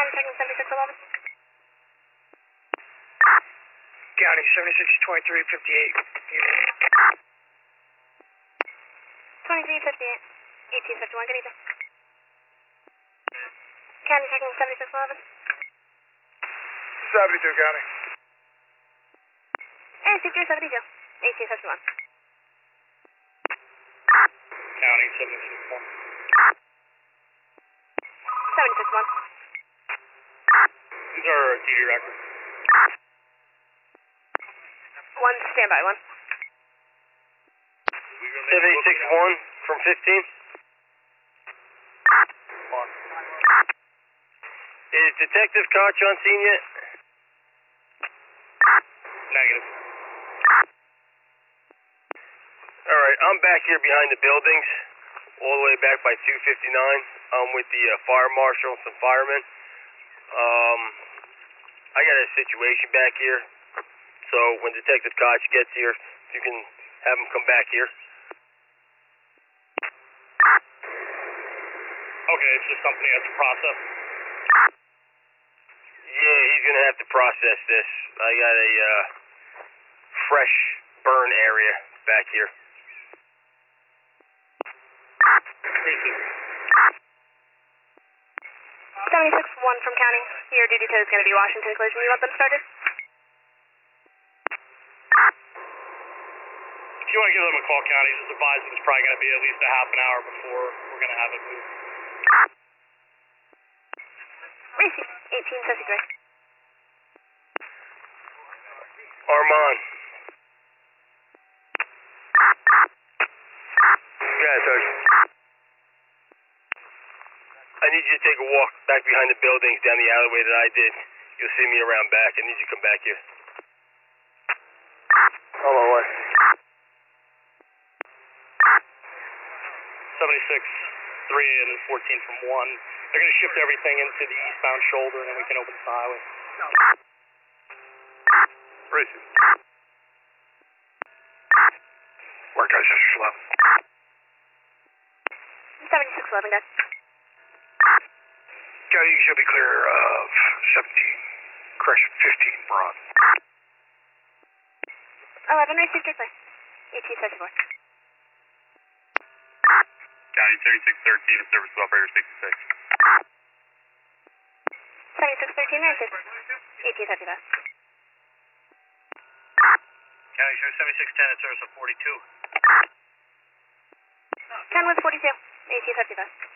County checking 7611. County 762358. 2358. 1851, good evening. County checking 7611. 72 County. And secure 72. 1851. County 761. 761. These are TD records. One standby, one. 7861 from 15. Is Detective Koch on scene yet? Negative. Alright, I'm back here behind the buildings, all the way back by 259. I'm with the fire marshal and some firemen. I got a situation back here, so when Detective Koch gets here, you can have him come back here. Okay, it's just something he has to process. Yeah, he's gonna have to process this. I got a fresh burn area back here. 761 from County. Your duty code is going to be Washington Collision. You want them started? If you want to give them a call, County, just advise them it's probably going to be at least a half an hour before we're going to have it moved. Receive 1853. Armand. Yeah, Sergeant. I need you to take a walk back behind the buildings down the alleyway that I did. You'll see me around back. I need you to come back here. On my way. 76, 3 and 14 from 1. They're going to shift everything into the eastbound shoulder and then we can open the highway. Racing. Work guys, just slow. 7611, guys. County, you should be clear of 17, correction, 15 broad. 11, received your play. 1874. County 3613, service operator 66. 7613, received. 1875. County show 7610 at service of 42. 10 was 42. 1875.